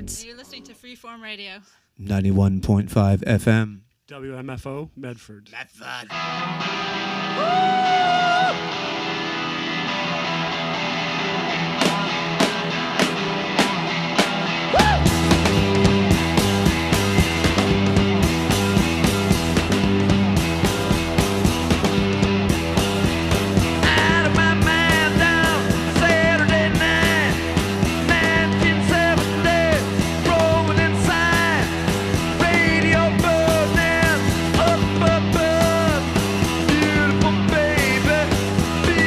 Bedford. You're listening to Freeform Radio. 91.5 FM. WMFO, Medford. Medford. Beautiful baby,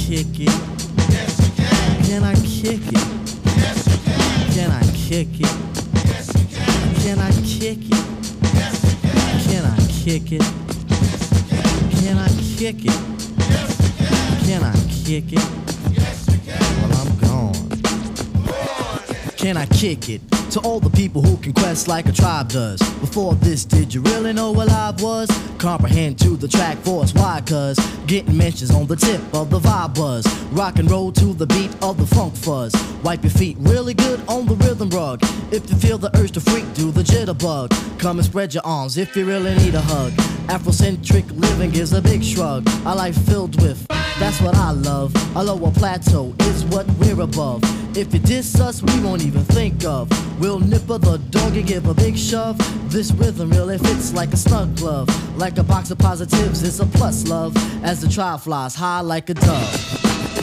kick it? Yes, you can. Can I kick it? Yes, you can. Can I kick it? Yes, you can. Can I kick it? Yes, you can. Can I kick it? Yes, you can. Can I kick it? Yes, you can. Can I kick it? Yes, you can. Well, I'm gone. Can I kick it? To all the people who can quest like a tribe does. Before this, did you really know what live was? Comprehend to the track force, why? Cause getting mentions on the tip of the vibe buzz. Rock and roll to the beat of the funk fuzz. Wipe your feet really good on the rhythm rug. If you feel the urge to freak, do the jitterbug. Come and spread your arms if you really need a hug. Afrocentric living is a big shrug. A life filled with, that's what I love. A lower plateau is what we're above. If you diss us, we won't even think of. We'll nipper the dog and give a big shove. This rhythm really fits like a snug glove. Like a box of positives, it's a plus love. As the tribe flies high like a dove.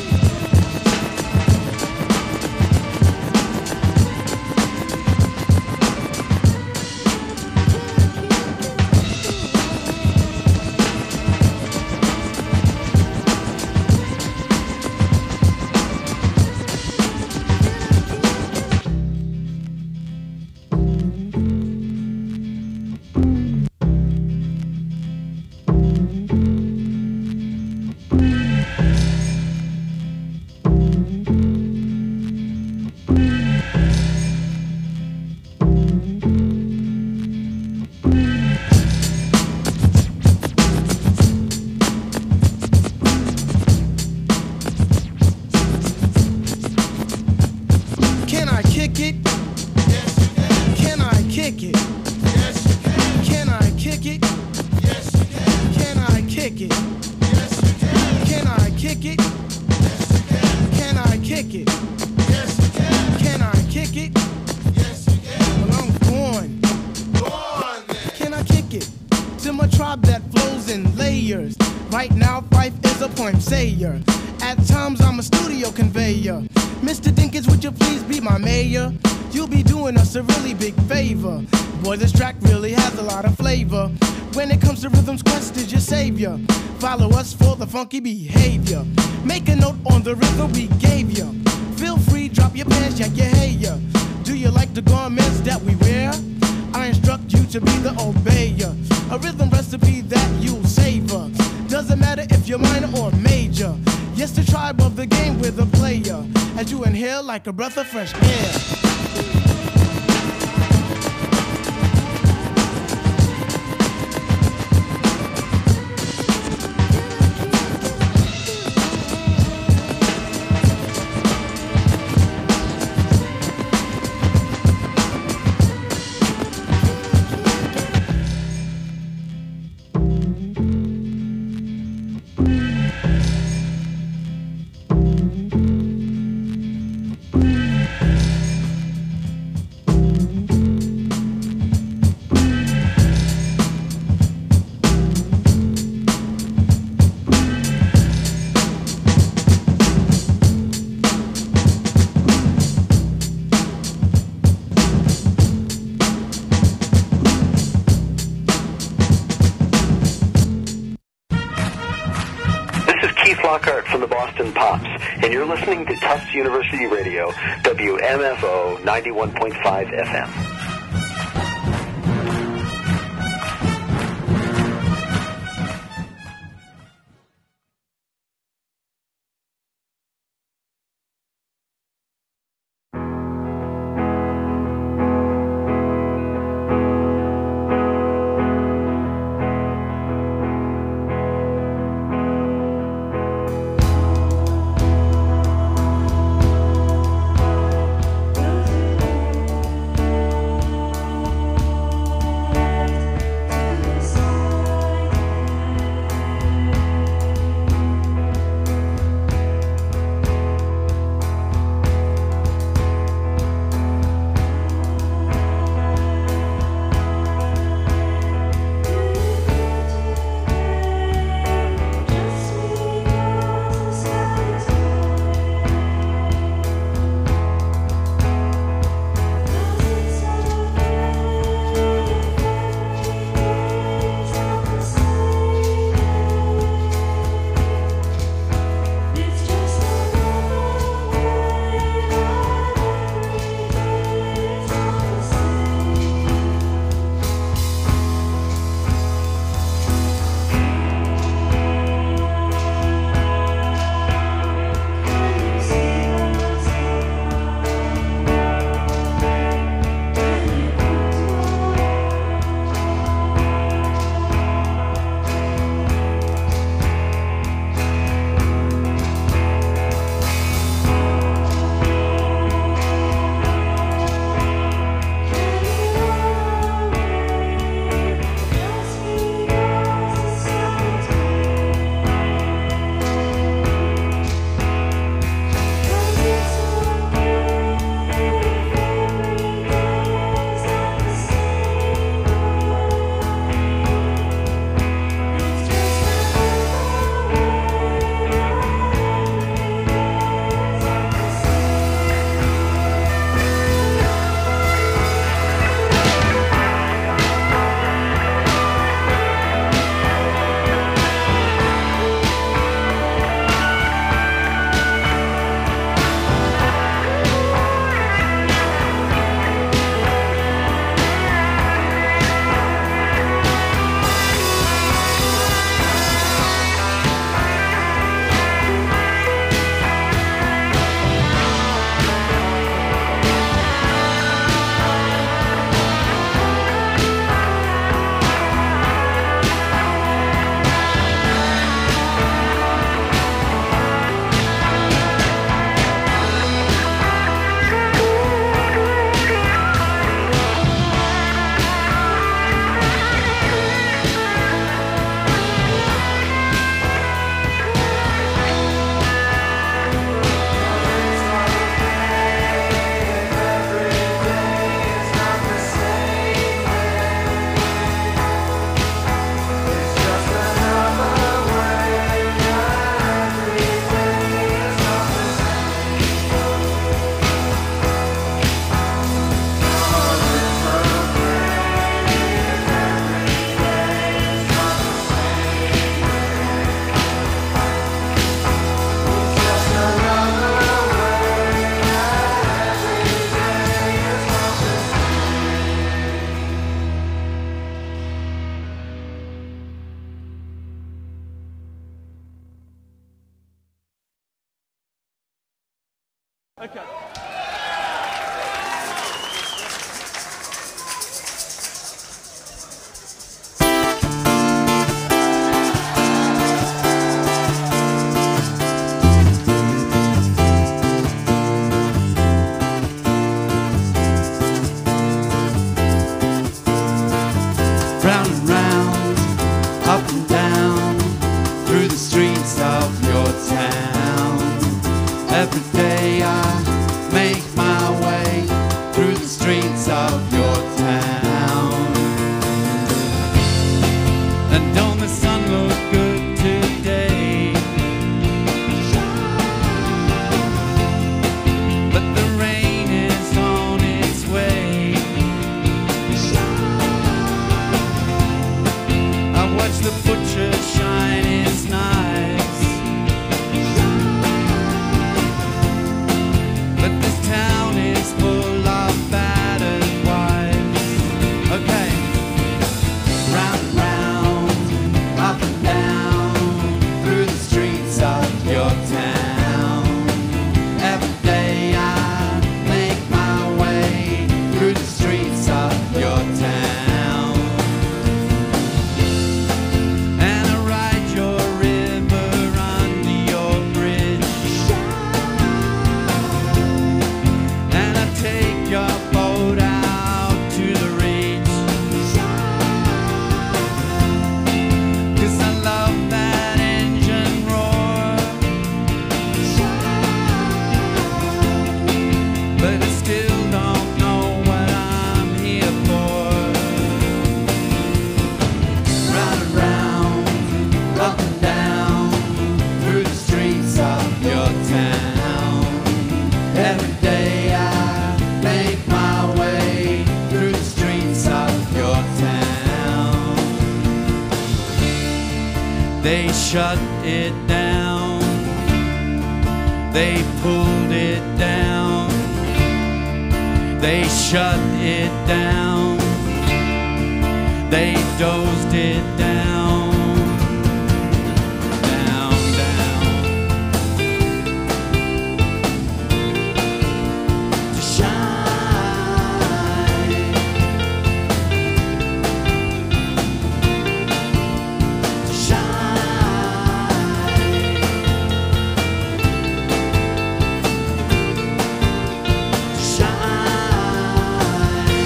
At times I'm a studio conveyor. Mr. Dinkins, would you please be my mayor? You'll be doing us a really big favor. Boy, this track really has a lot of flavor. When it comes to Rhythm's Quest is your savior. Follow us for the funky behavior. Make a note on the rhythm we gave you. Feel free, drop your pants, yeah, yeah, hey, yeah. Do you like the garments that we wear? I instruct you to be the obeyer. A rhythm recipe that you'll savor. Doesn't matter if you're minor or major. Yes, the tribe of the game with a player. As you inhale like a breath of fresh air. Lockhart from the Boston Pops, and you're listening to Tufts University Radio, WMFO 91.5 FM. Okay. Round and round, up and down, through the streets of your town. Every day I make my way through the streets of your town. And don't the sun look good today? But the rain is on its way. I watch the butcher shine his knives, but this town is full of battered wives. Okay, round and round, up and down, through the streets of your town. Every day I make my way through the streets of your town. And I ride your river under your bridge, and I take your boat out to the reach, 'cause I love that engine roar. But I still don't know what I'm here for. Round and round, up and down, through the streets of your town. Every day I make my way through the streets of your town. They shut it down, they pulled it down, they shut it down, they dozed it down, down, down. To shine, to shine, to shine.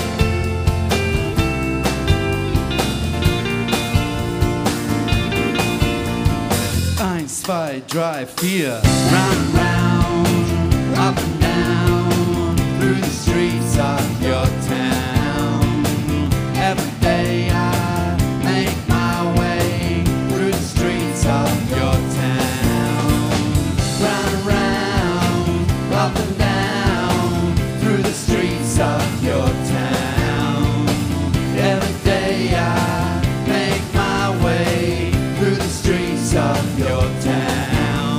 Eins, zwei, drei, vier. Round and round, up and down, through the streets of your town. Every day I make my way through the streets of your town. Round and round, up and down, through the streets of your town. Every day I make my way through the streets of your town.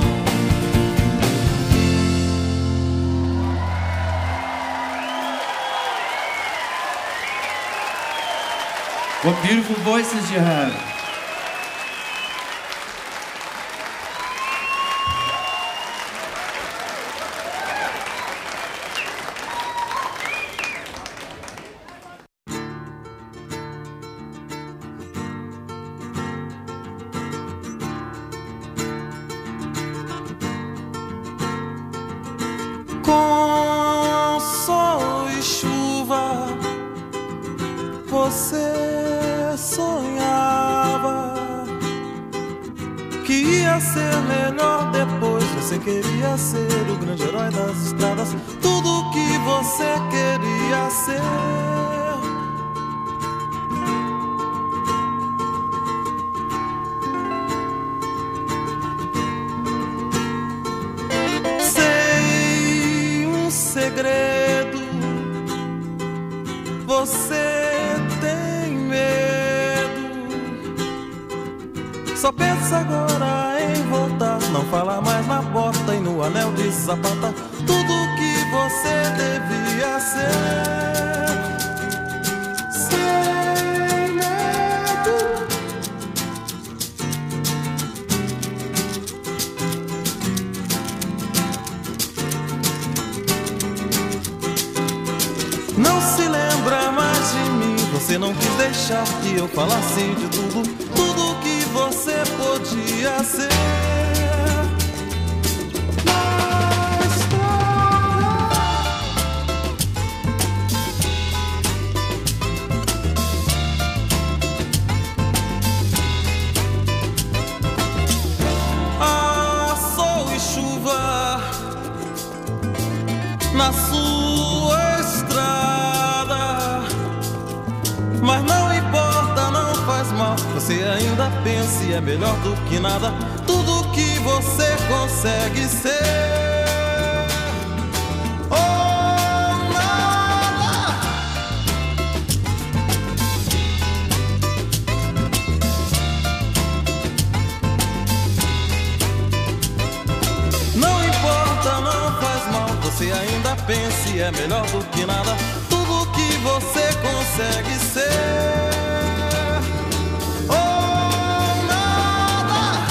What beautiful voices you have. Com sol e chuva, você sonhava que ia ser melhor depois. Você queria ser o grande herói das estradas, tudo que você queria ser. Segredo, você tem medo, só pensa agora em voltar, não fala mais na porta e no anel de sapata, tudo que você devia ser. Sem medo, não se lembra mais de mim. Você não quis deixar que eu falasse de tudo, tudo que você podia ser. Na sua estrada, mas não importa, não faz mal. Você ainda pensa e é melhor do que nada. Tudo que você consegue ser. Oh, nada. Não importa, não faz mal. Você ainda pensa e é melhor do que nada. Tudo que você consegue ser. Oh, nada.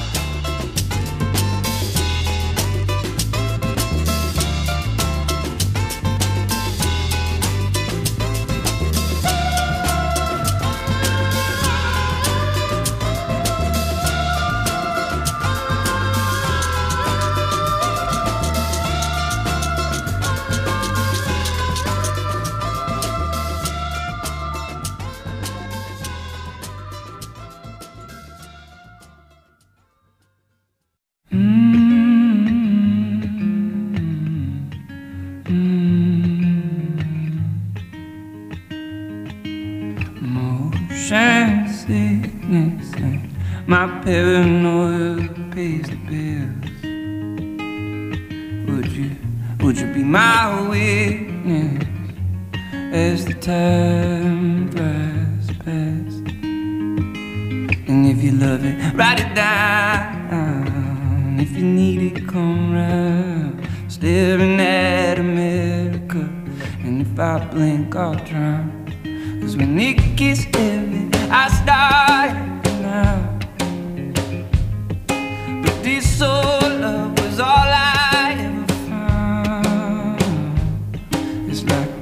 Motion sickness and my paranoia pays the bills. Would you be my witness as the time flies past? And if you love it, write it down. If you need it, come round. Staring at America, and if I blink, I'll drown. 'Cause when it gets heavy, I start now. But this old love was all I ever found. It's like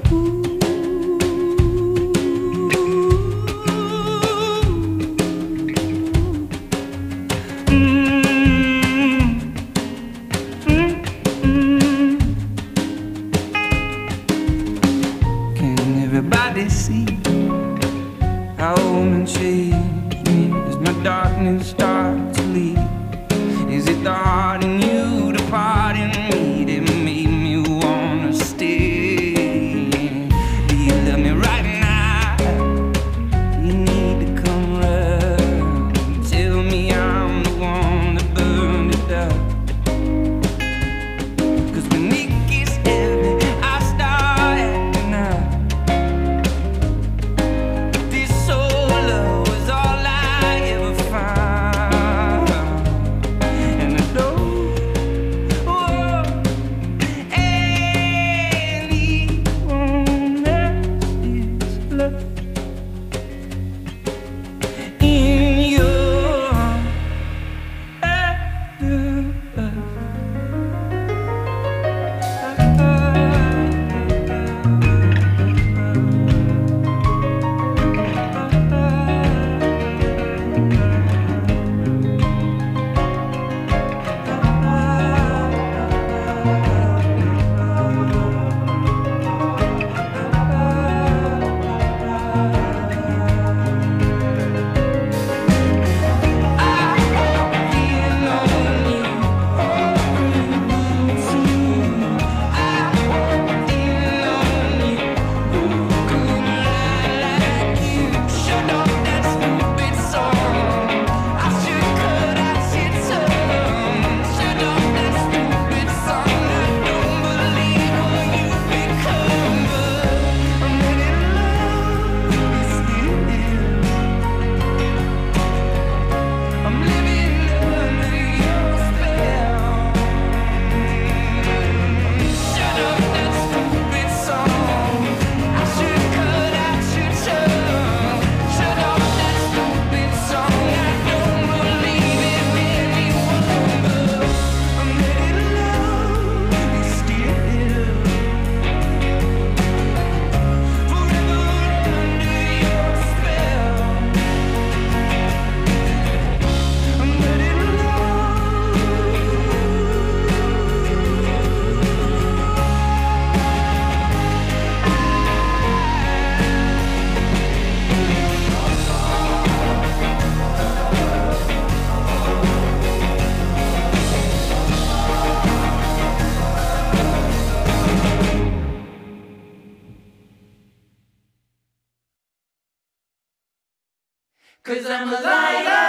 Can everybody see how woman changed me as my darkness starts to leave? Is it the heart 'Cause I'm a liar.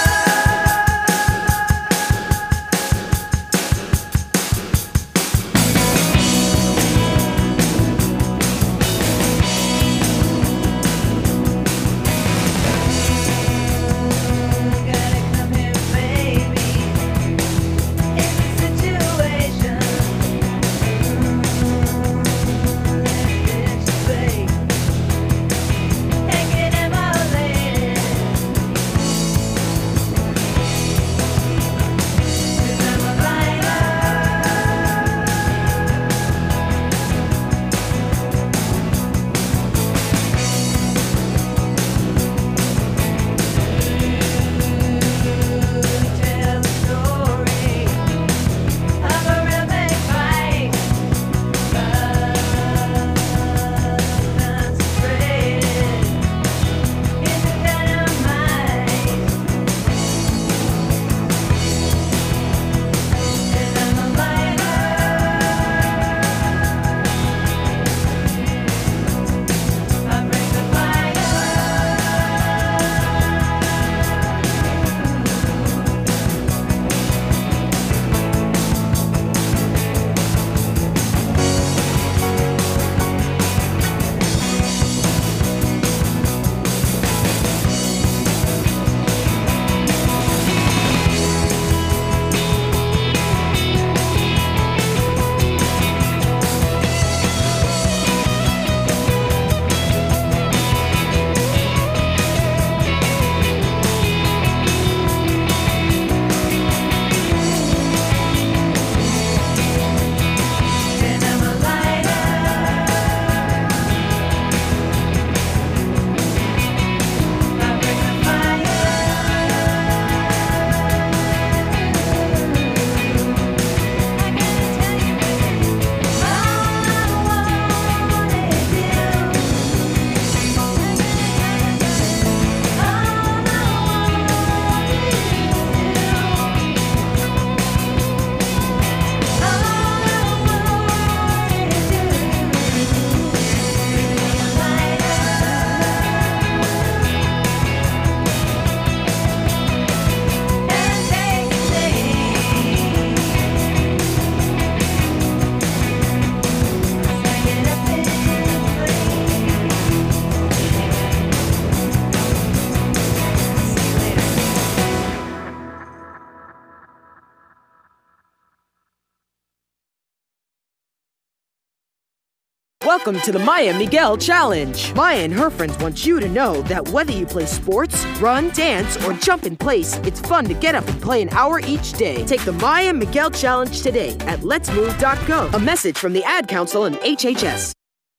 Welcome to the Maya Miguel Challenge. Maya and her friends want you to know that whether you play sports, run, dance, or jump in place, it's fun to get up and play an hour each day. Take the Maya Miguel Challenge today at letsmove.gov. A message from the Ad Council and HHS.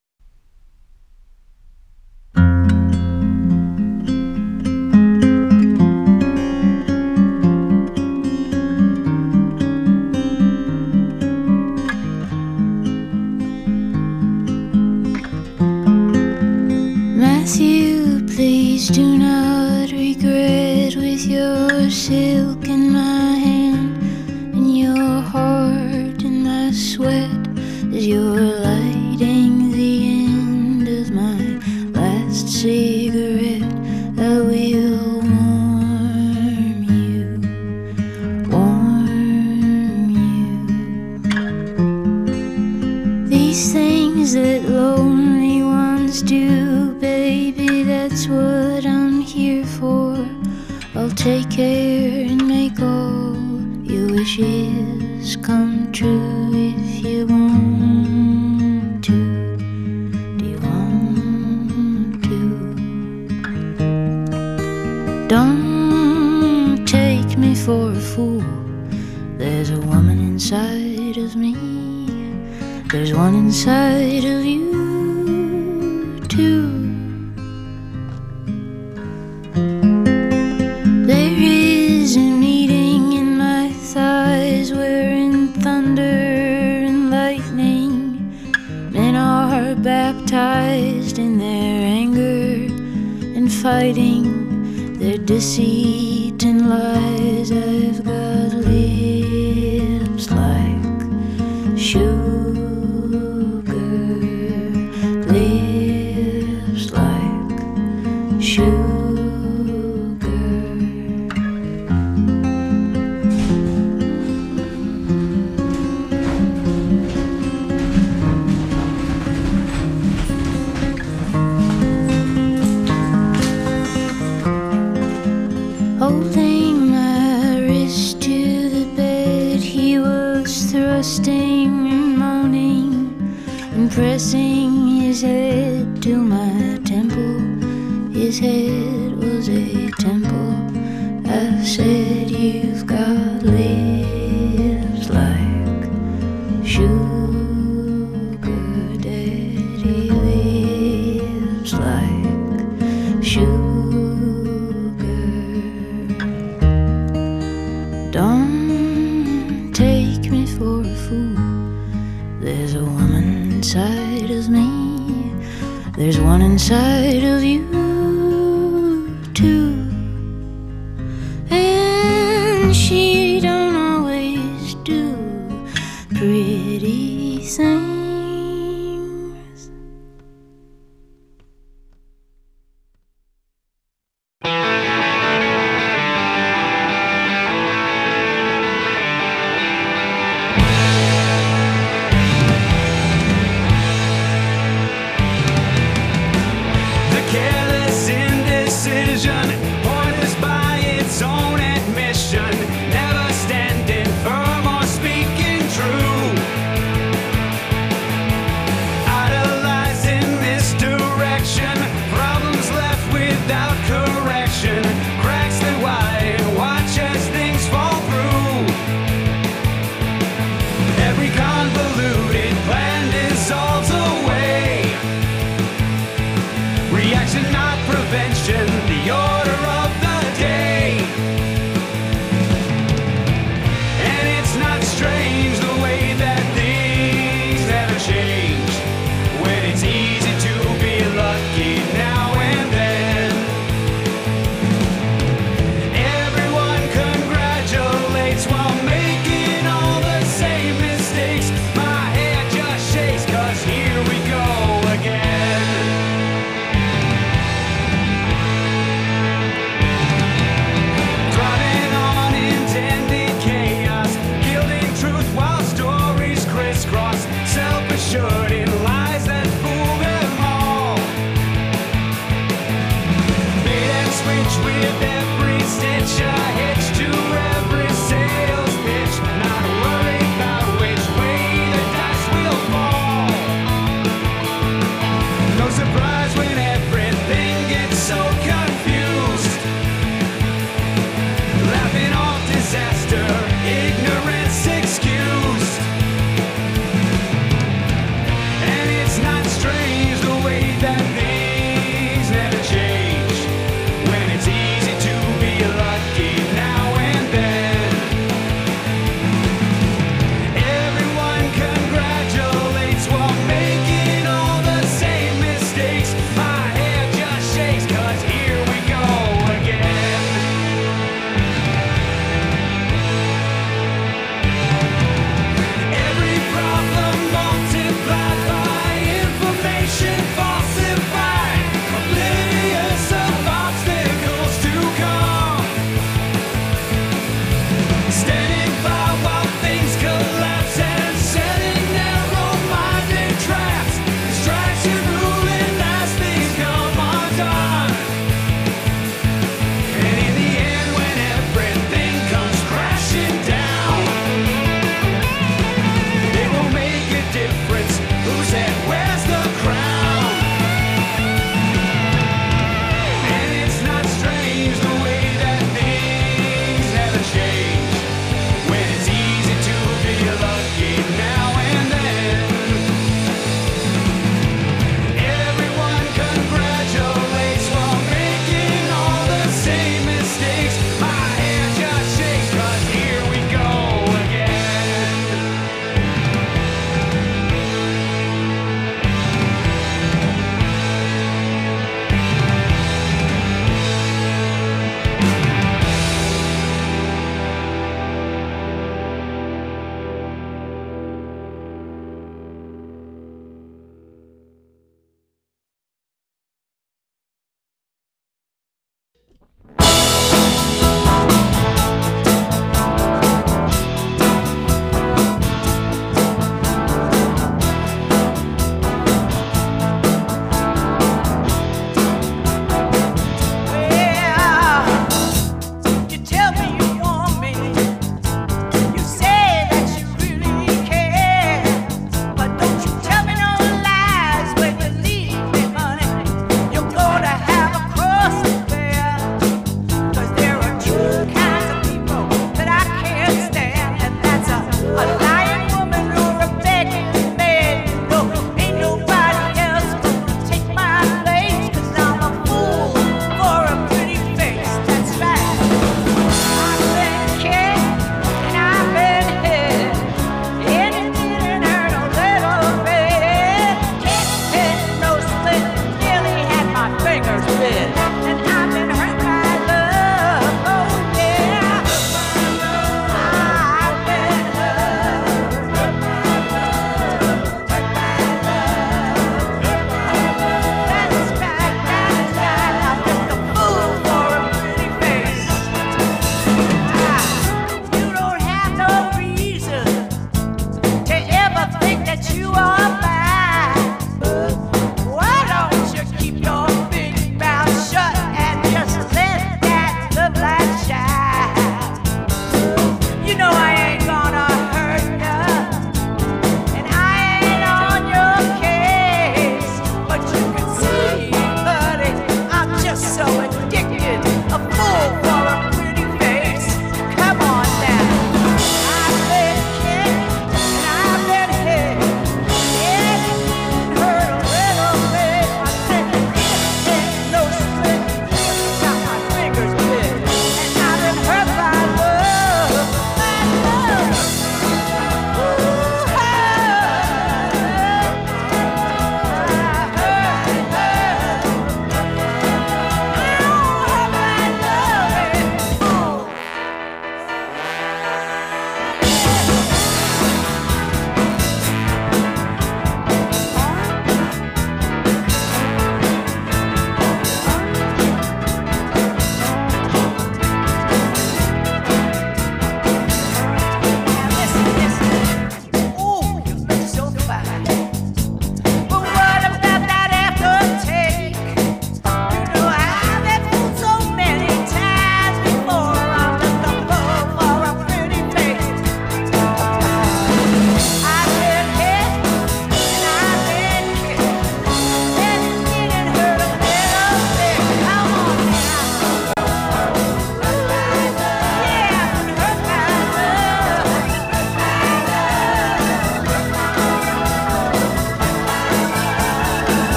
Matthew, please do not regret, with your silk in my hand and your heart in my sweat, as you're lighting the end of my last cigarette. I will warm you, warm you. These things that lonely ones do, baby, that's what I'm here for. I'll take care and make all your wishes come true if you want to. Do you want to? Don't take me for a fool. There's a woman inside of me. There's one inside of you too. There is a meeting in my thighs wherein thunder and lightning, men are baptized in their anger and fighting their deceit and lies. I've got lips like sugar, lips like sugar. trusting and moaning and pressing his head to my temple. His head was a temple. I said, you've got lips like sugar, daddy, lips like sugar. Don't take me for a fool. There's a woman inside of me. There's one inside of you too. And she don't always do pretty things.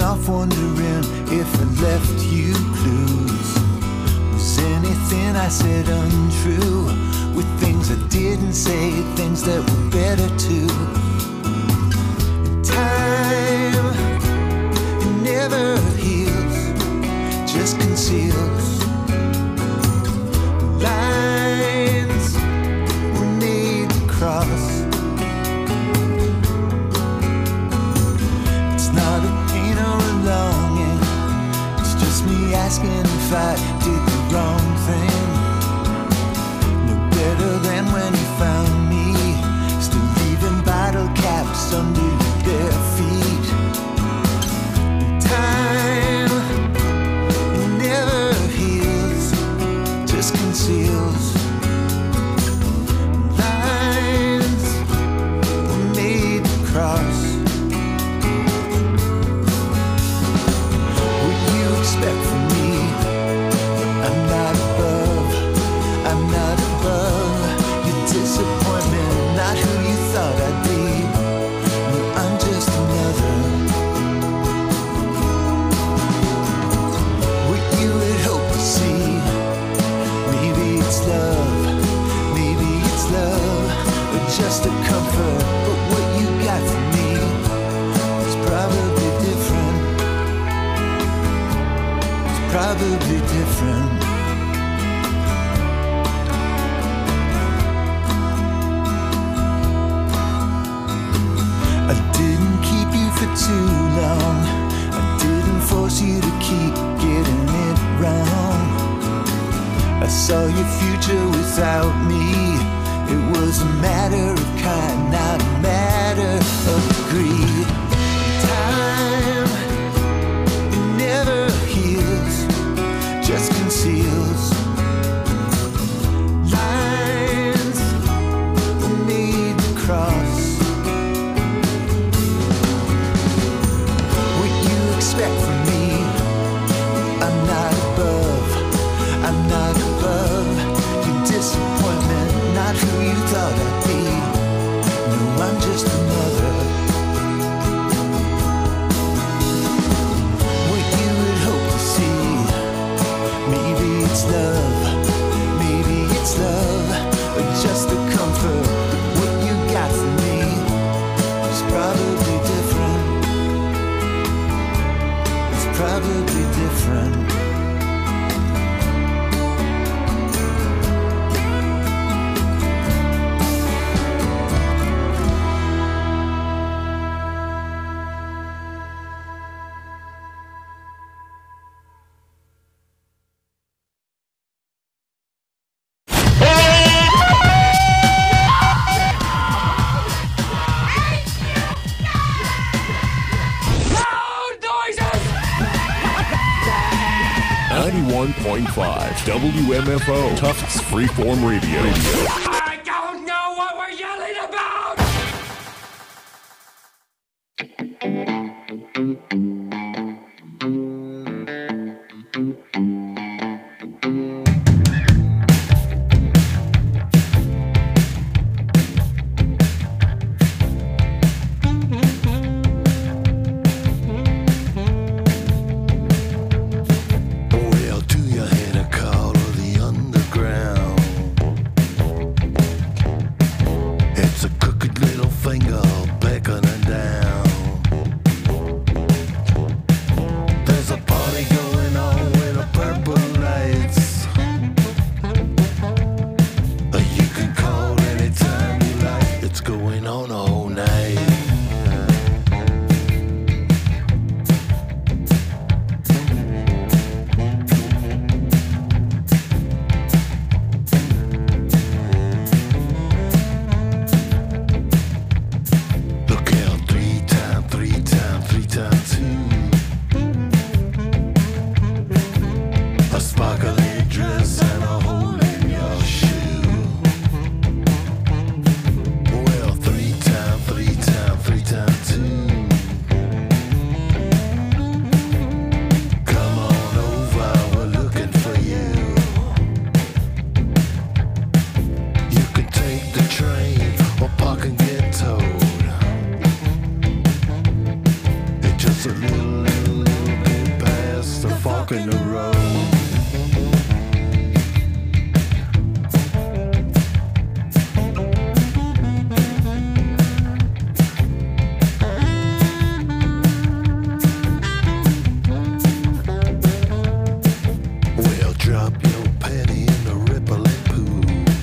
off wondering if I left you clues. Was anything I said untrue? With things I didn't say, things that were better too. Time, it never heals, just conceals. Lines were made to cross. It's not a pain or a longing, it's just me asking if I did the wrong thing. No better than when you found me, still leaving bottle caps under your bare feet. Time, it never heals, just conceals. Lines were made to cross. What you expect from me? I'm not above, I'm not above your disappointment, not who you thought I'd be. No, I'm just another. What you had hoped to see, maybe it's love, maybe it's love, or just a comfort. But what you got from me is probably different. It's probably different. I didn't keep you for too long. I didn't force you to keep getting it wrong. I saw your future without me. It was a matter of kind, not a matter of greed. Time, it never heals, just conceals. Lines were made to cross. What you expect from me? I'm not above, I'm not above your disappointment, not who you thought I'd be. No, I'm just another. What you would hope to see, maybe it's love, maybe it's love, or just a comfort. But what you got from me is probably different. It's probably different. WMFO, Tufts Freeform Radio. I don't know what we're yelling about! Well, do you hear the call of the underground? It's a crooked little finger beckoning down. There's a party going on with a purple fork in the road. Well, drop your penny in the rippling pool.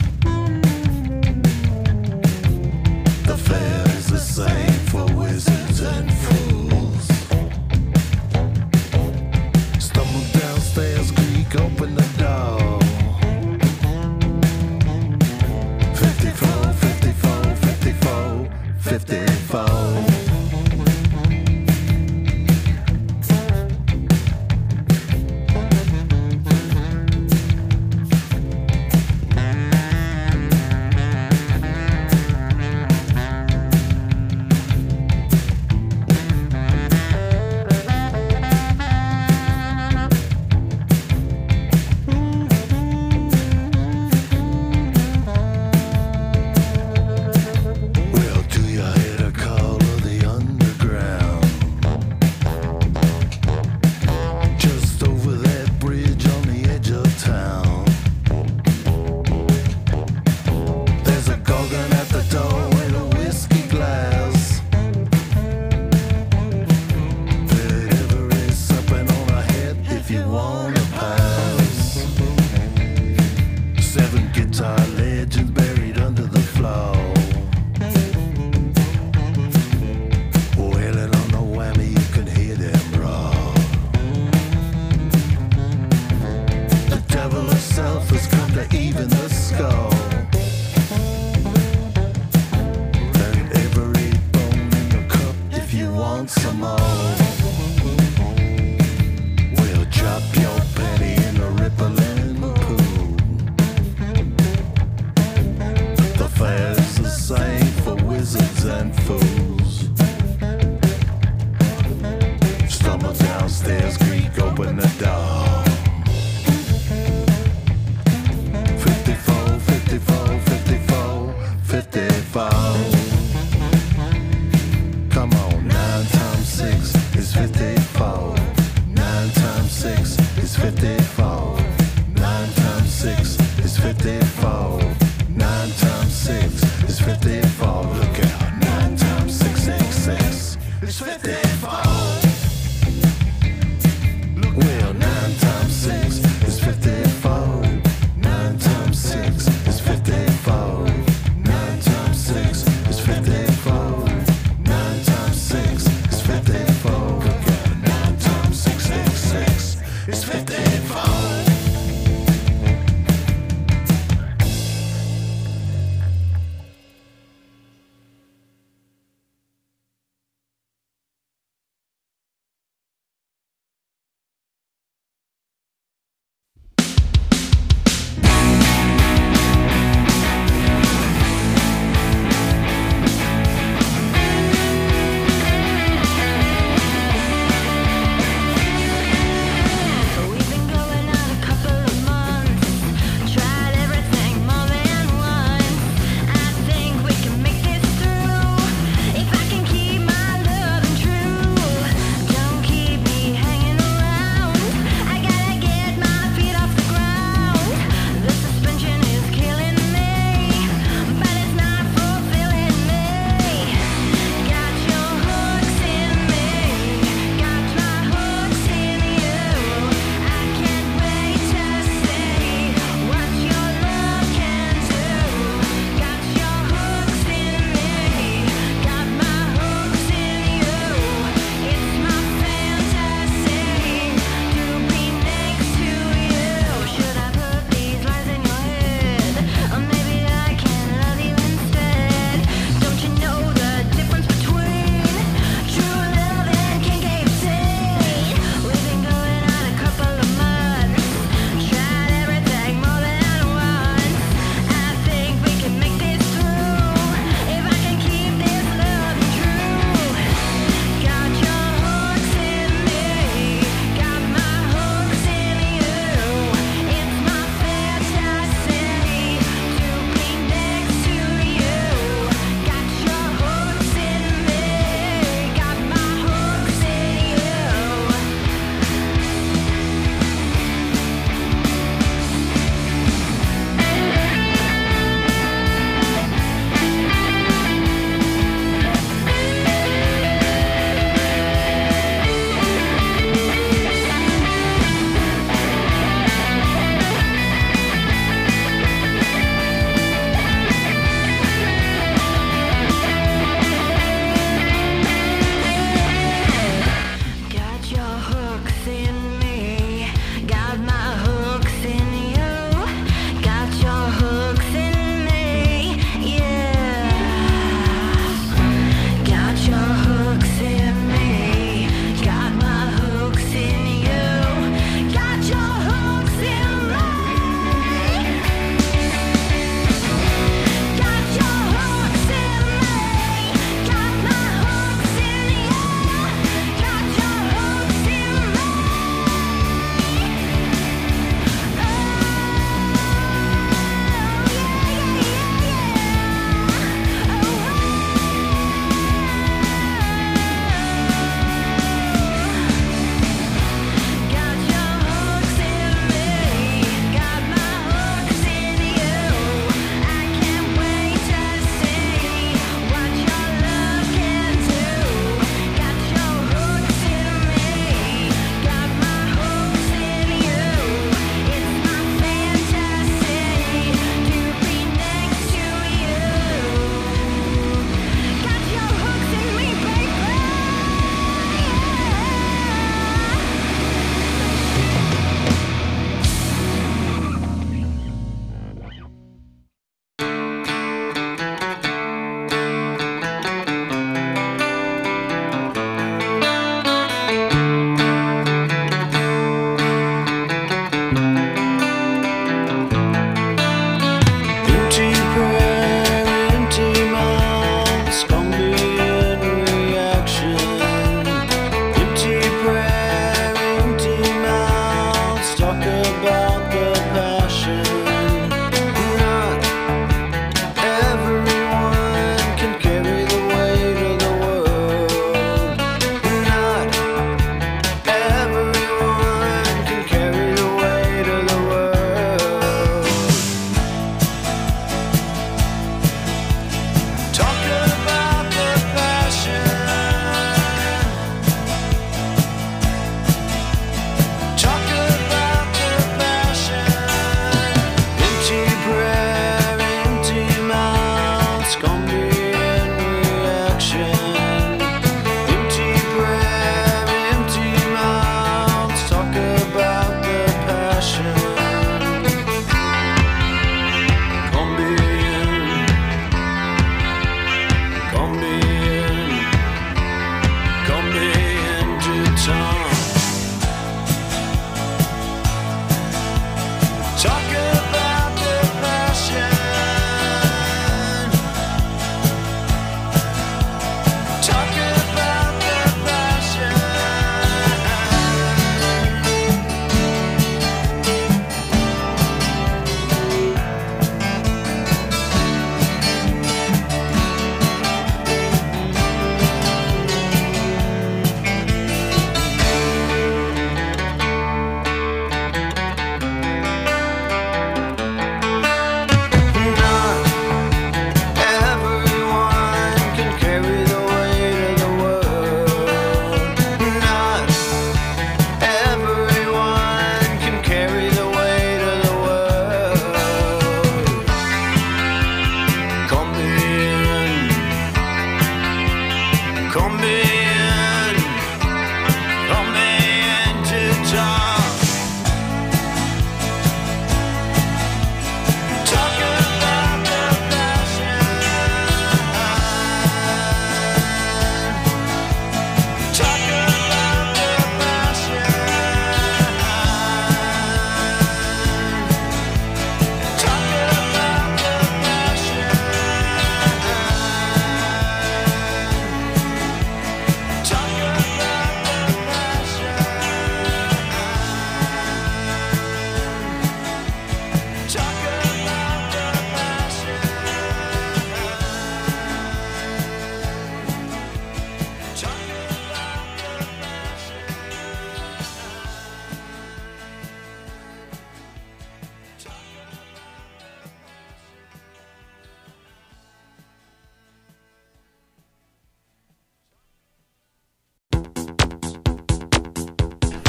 The fare is the same for wizards and fools. Stumble downstairs, creak open the door. 54, 54, 54, 54. Well, do you hear the call of the underground? Just over that bridge on the edge of town. There's a gorgon at the door with a whiskey glass. There ever is something on ahead if you wanna pass. 7 guitar legends buried under the floor. Wailing on the whammy, you can hear them roar. The devil himself has come to even the score. And every bone in the cup if you want some more. Well, drop your penny in the rippling pool. The fare's the same for wizards and fools. Stumble downstairs, creak open the door. 54, 54, 54, 54. Come on, 9 times 6 is 54. 9 times 6 is 54. 9 times 6 is 54. 9 times 6 is 54. Look out, 9 times 6 ain't 6. It's 54. Well, 9 times 6 is 54. 9 times 6 is 54. 9 times 6 is 54. 9 times 6 is 54. Look out, 9 times 6 ain't 6. It's 54.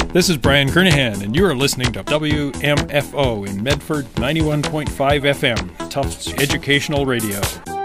This is Brian Kernahan, and you are listening to WMFO in Medford, 91.5 FM, Tufts Educational Radio.